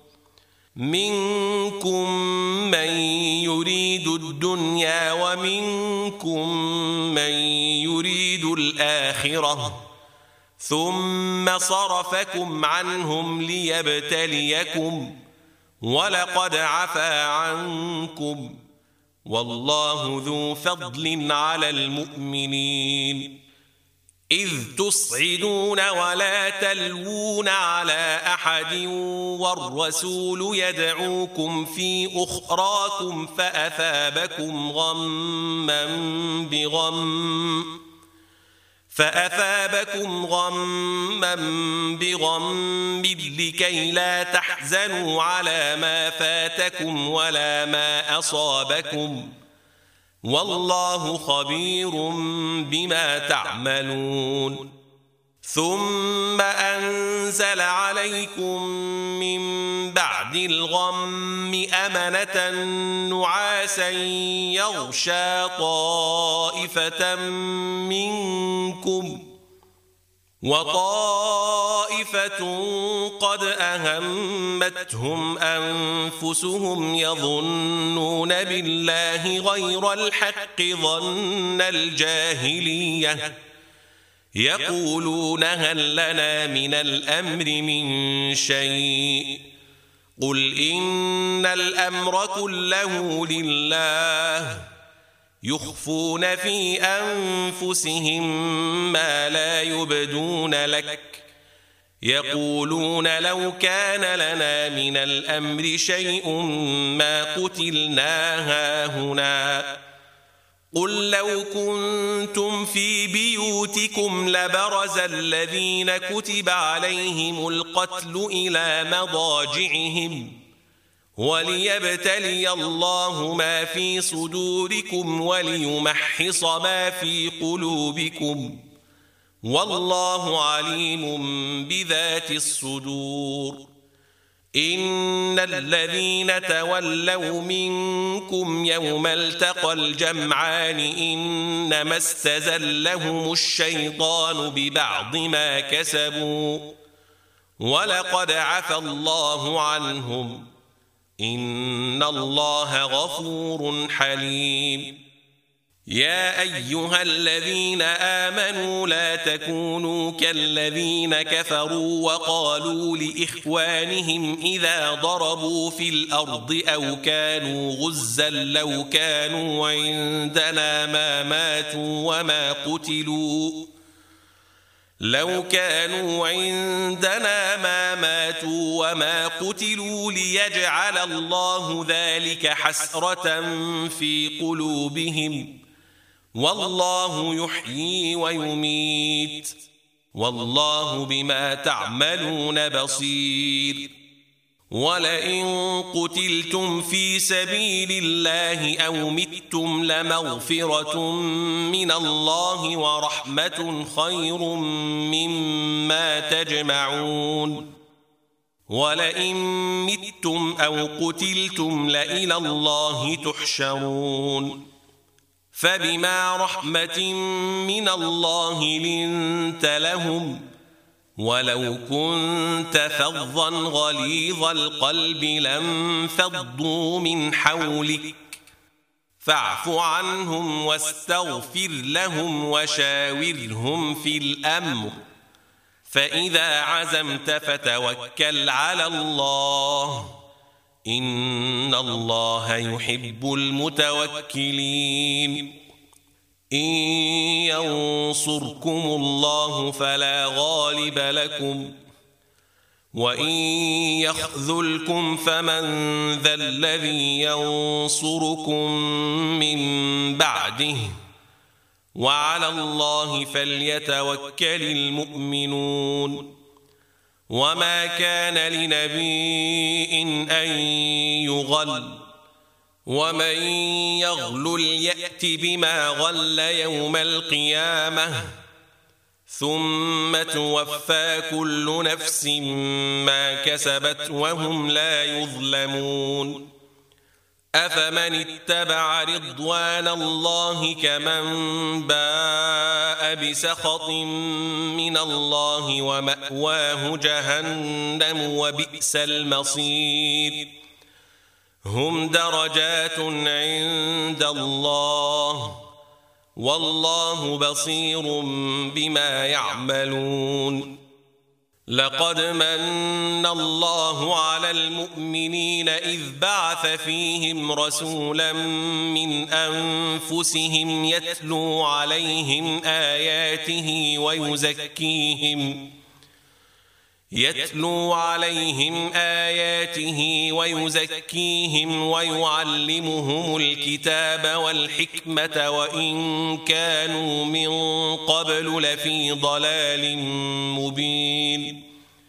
منكم من يريد الدنيا ومنكم من يريد الآخرة ثم صرفكم عنهم ليبتليكم ولقد عفا عنكم والله ذو فضل على المؤمنين إذ تصعدون ولا تلوون على أحد والرسول يدعوكم في أخراكم فأثابكم غما بغم فأثابكم غما بغم لكي لا تحزنوا على ما فاتكم ولا ما أصابكم والله خبير بما تعملون ثم أنزل عليكم من بعد الغم أمنة نعاسا يغشى طائفة منكم وطائفة قد أهمتهم أنفسهم يظنون بالله غير الحق ظن الجاهلية يقولون هل لنا من الأمر من شيء قل إن الأمر كله لله يخفون في أنفسهم ما لا يبدون لك يقولون لو كان لنا من الأمر شيء ما قتلنا هاهنا قل لو كنتم في بيوتكم لبرز الذين كتب عليهم القتل إلى مضاجعهم وليبتلي الله ما في صدوركم وليمحص ما في قلوبكم والله عليم بذات الصدور إن الذين تولوا منكم يوم التقى الجمعان إنما استزلهم الشيطان ببعض ما كسبوا ولقد عفى الله عنهم إن الله غفور حليم يا أيها الذين آمنوا لا تكونوا كالذين كفروا وقالوا لإخوانهم إذا ضربوا في الأرض أو كانوا غزا لو كانوا عندنا ما ماتوا وما قتلوا لو كانوا عندنا ما ماتوا وما قتلوا ليجعل الله ذلك حسرة في قلوبهم والله يحيي ويميت والله بما تعملون بصير ولئن قتلتم في سبيل الله أو متم لمغفرة من الله ورحمة خير مما تجمعون ولئن متم أو قتلتم لإلى الله تحشرون فبما رحمة من الله لنت لهم ولو كنت فظا غليظ القلب لانفضوا من حولك فاعف عنهم واستغفر لهم وشاورهم في الأمر فإذا عزمت فتوكل على الله إن الله يحب المتوكلين إن ينصركم الله فلا غالب لكم وإن يخذلكم فمن ذا الذي ينصركم من بعده وعلى الله فليتوكل المؤمنون وما كان لنبي أن يغل ومن يغلل يأت بما غل يوم القيامة ثم توفى كل نفس ما كسبت وهم لا يظلمون أفمن اتبع رضوان الله كمن باء بسخط من الله ومأواه جهنم وبئس المصير هم درجات عند الله والله بصير بما يعملون لقد من الله على المؤمنين إذ بعث فيهم رسولا من أنفسهم يتلو عليهم آياته ويزكيهم يتلو عليهم آياته ويزكيهم ويعلمهم الكتاب والحكمة وإن كانوا من قبل لفي ضلال مبين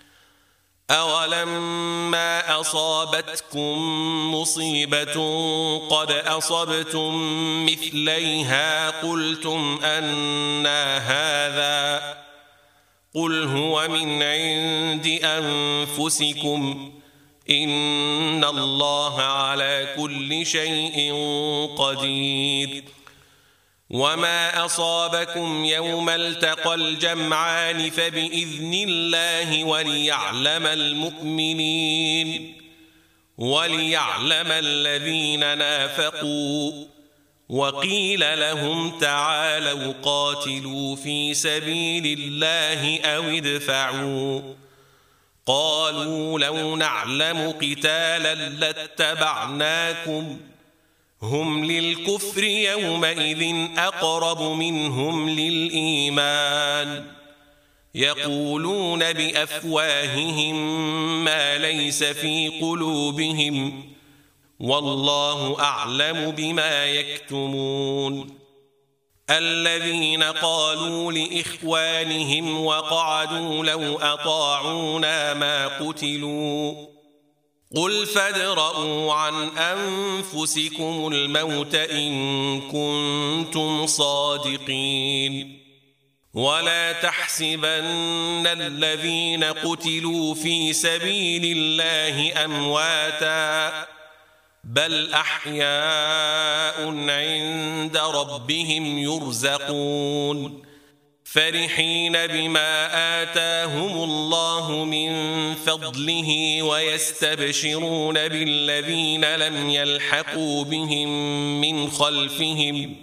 أولما أصابتكم مصيبة قد أصبتم مثليها قلتم أنى هذا قل هو من عند أنفسكم إن الله على كل شيء قدير وما أصابكم يوم التقى الجمعان فبإذن الله وليعلم المؤمنين وليعلم الذين نافقوا وقيل لهم تعالوا قاتلوا في سبيل الله أو ادفعوا قالوا لو نعلم قتالا لاتبعناكم هم للكفر يومئذ أقرب منهم للإيمان يقولون بأفواههم ما ليس في قلوبهم والله أعلم بما يكتمون الذين قالوا لإخوانهم وقعدوا لو أطاعونا ما قتلوا قل فادرءوا عن أنفسكم الموت إن كنتم صادقين ولا تحسبن الذين قتلوا في سبيل الله أمواتاً بل أحياء عند ربهم يرزقون فرحين بما آتاهم الله من فضله ويستبشرون بالذين لم يلحقوا بهم من خلفهم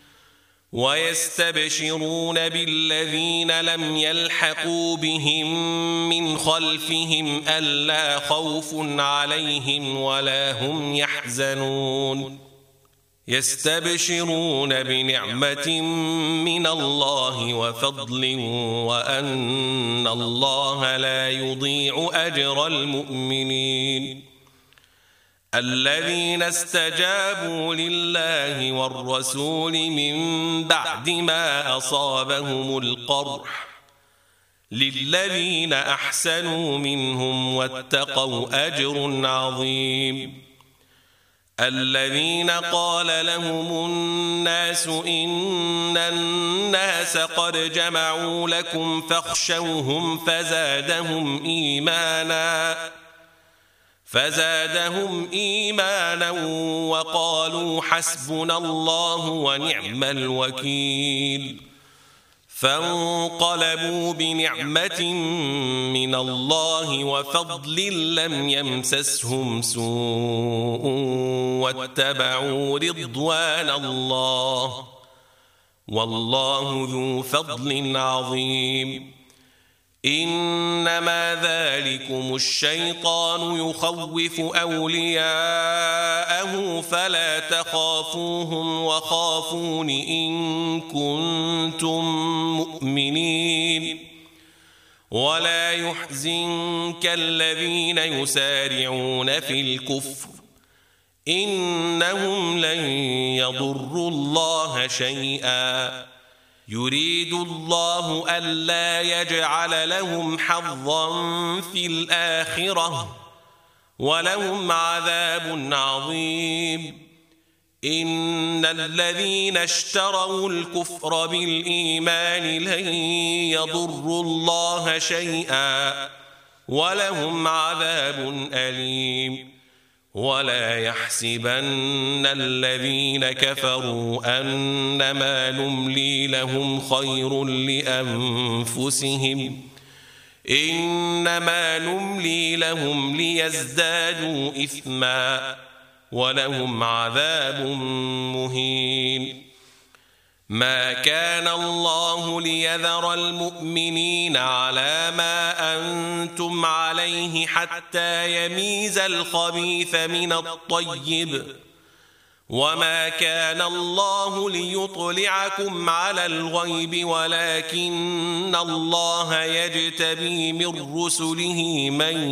ويستبشرون بالذين لم يلحقوا بهم من خلفهم ألا خوف عليهم ولا هم يحزنون يستبشرون بنعمة من الله وفضل وأن الله لا يضيع أجر المؤمنين الذين استجابوا لله والرسول من بعد ما أصابهم القرح للذين أحسنوا منهم واتقوا أجر عظيم الذين قال لهم الناس إن الناس قد جمعوا لكم فاخشوهم فزادهم إيمانا فزادهم إيمانا وقالوا حسبنا الله ونعم الوكيل فانقلبوا بنعمة من الله وفضل لم يمسسهم سوء واتبعوا رضوان الله والله ذو فضل عظيم إنما ذلكم الشيطان يخوف أولياءه فلا تخافوهم وخافون إن كنتم مؤمنين ولا يحزنك الذين يسارعون في الكفر إنهم لن يضروا الله شيئا يريد الله ألا يجعل لهم حظا في الآخرة ولهم عذاب عظيم إن الذين اشتروا الكفر بالإيمان لن يضروا الله شيئا ولهم عذاب أليم ولا يحسبن الذين كفروا أنما نملي لهم خير لأنفسهم إنما نملي لهم ليزدادوا إثما ولهم عذاب مهين ما كان الله ليذر المؤمنين على ما أنتم عليه حتى يميز الخبيث من الطيب وما كان الله ليطلعكم على الغيب ولكن الله يجتبي من رسله من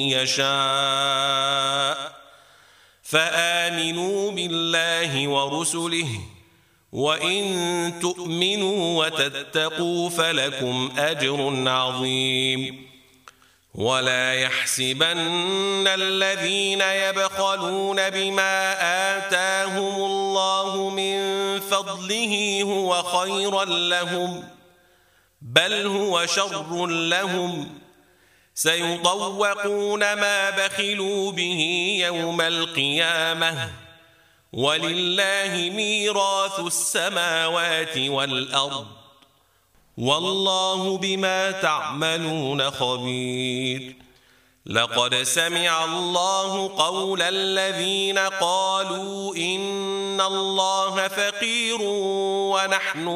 يشاء فآمنوا بالله ورسله وإن تؤمنوا وتتقوا فلكم أجر عظيم ولا يحسبن الذين يبخلون بما آتاهم الله من فضله هو خيرا لهم بل هو شر لهم سيطوقون ما بخلوا به يوم القيامة ولله ميراث السماوات والأرض والله بما تعملون خبير لقد سمع الله قول الذين قالوا إن الله فقير ونحن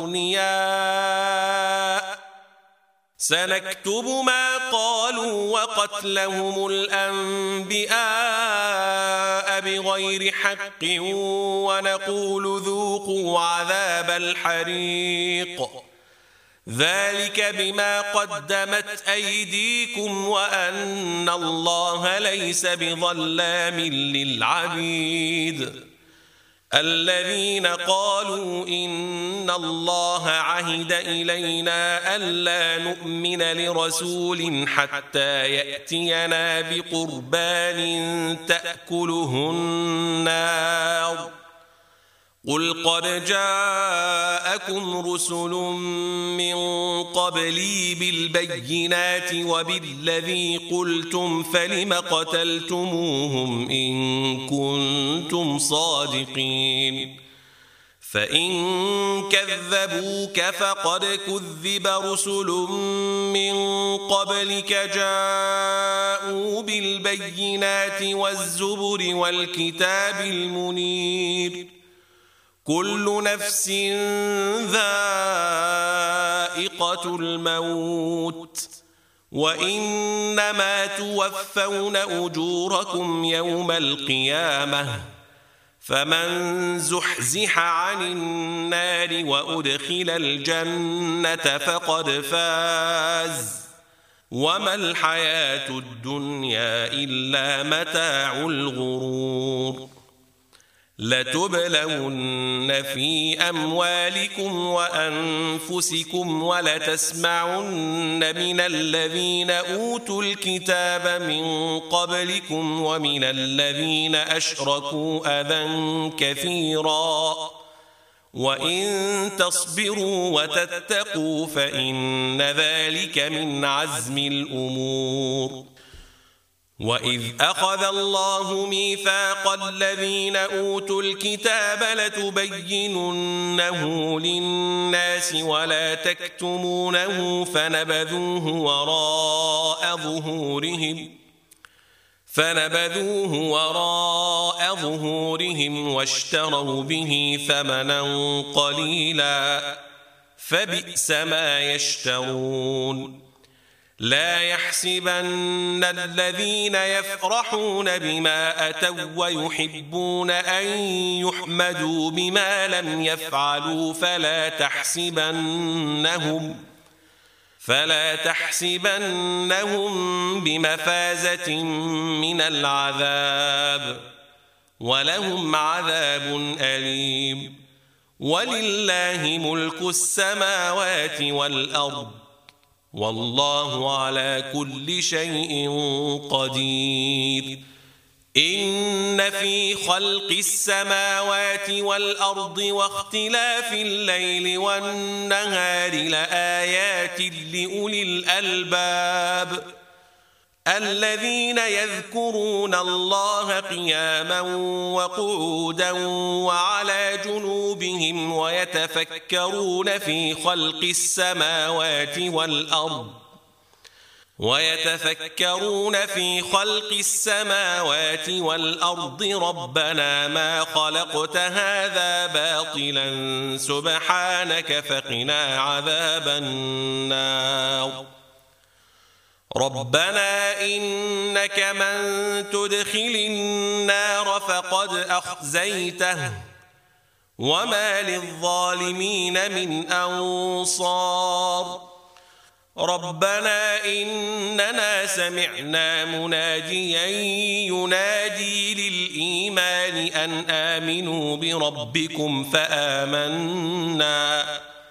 أغنياء سنكتب ما قالوا وقتلهم الأنبياء بغير حق ونقول ذوقوا عذاب الحريق ذلك بما قدمت أيديكم وأن الله ليس بظلام للعبيد الذين قالوا إن الله عهد إلينا ألا نؤمن لرسول حتى يأتينا بقربان تأكله النار قل قد جاءكم رسل من قبلي بالبينات وبالذي قلتم فلم قتلتموهم إن كنتم صادقين فإن كذبوك فقد كذب رسل من قبلك جاءوا بالبينات والزبر والكتاب المنير كل نفس ذائقة الموت وإنما توفون أجوركم يوم القيامة فمن زحزح عن النار وأدخل الجنة فقد فاز وما الحياة الدنيا إلا متاع الغرور لتبلون في أموالكم وأنفسكم ولتسمعن من الذين أوتوا الكتاب من قبلكم ومن الذين أشركوا أذى كثيرا وإن تصبروا وتتقوا فإن ذلك من عزم الأمور وإذ أخذ الله ميثاق الذين أوتوا الكتاب لتبيننه للناس ولا تكتمونه فنبذوه وراء ظهورهم فنبذوه وراء ظهورهم واشتروا به ثمنا قليلا فبئس ما يشترون لا يحسبن الذين يفرحون بما أتوا ويحبون أن يحمدوا بما لم يفعلوا فلا تحسبنهم فلا تحسبنهم بمفازة من العذاب ولهم عذاب أليم ولله ملك السماوات والأرض والله على كل شيء قدير إن في خلق السماوات والأرض واختلاف الليل والنهار لآيات لأولي الألباب الذين يذكرون الله قياما وقعودا وعلى جنوبهم ويتفكرون في خلق السماوات والأرض ويتفكرون في خلق السماوات والأرض ربنا ما خلقت هذا باطلا سبحانك فقنا عذاب النار ربنا إنك من تدخل النار فقد أخزيته وما للظالمين من أنصار ربنا إننا سمعنا مناديا ينادي للإيمان أن آمنوا بربكم فآمنا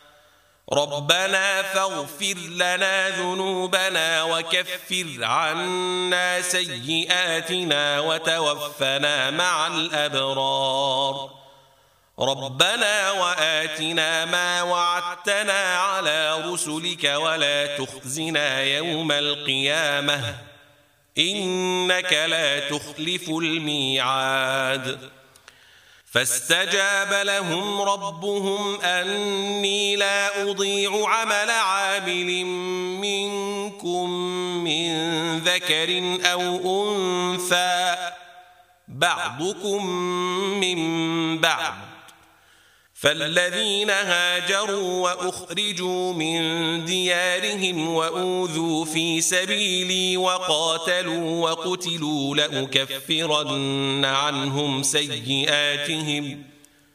ربنا فاغفر لنا ذنوبنا وكفر عنا سيئاتنا وتوفنا مع الأبرار ربنا وآتنا ما وعدتنا على رسلك ولا تخزنا يوم القيامة إنك لا تخلف الميعاد فاستجاب لهم ربهم أني لا أضيع عمل عامل منكم من ذكر أو أنثى بعضكم من بعض فالذين هاجروا وأخرجوا من ديارهم وأوذوا في سبيلي وقاتلوا وقتلوا لأكفرن عنهم سيئاتهم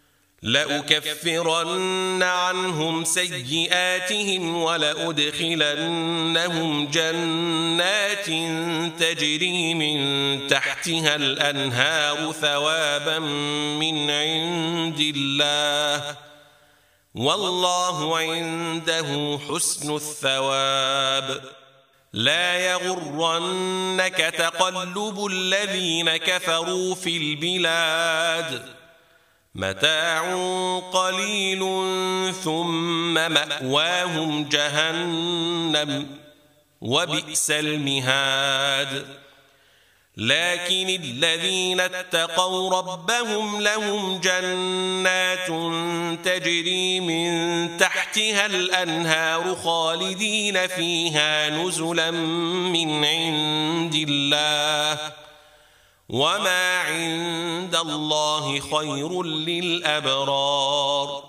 لأكفرن عنهم سيئاتهم ولأدخلنهم جنات تجري من تحتها الأنهار ثوابا من عند الله والله عنده حسن الثواب لا يغرنك تقلب الذين كفروا في البلاد متاع قليل ثم مأواهم جهنم وبئس المهاد لكن الذين اتقوا ربهم لهم جنات تجري من تحتها الأنهار خالدين فيها نزلا من عند الله وما عند الله خير للأبرار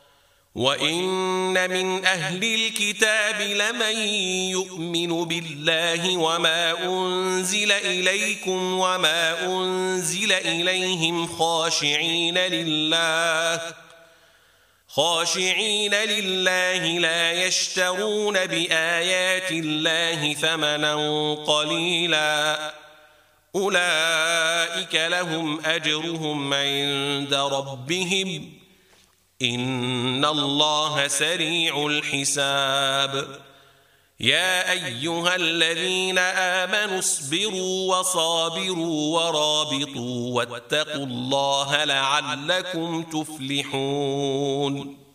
وإن من أهل الكتاب لمن يؤمن بالله وما أنزل إليكم وما أنزل إليهم خاشعين لله خاشعين لله لا يشترون بآيات الله ثمنا قليلا أولئك لهم أجرهم عند ربهم إن الله سريع الحساب يا أيها الذين آمنوا اصبروا وصابروا ورابطوا واتقوا الله لعلكم تفلحون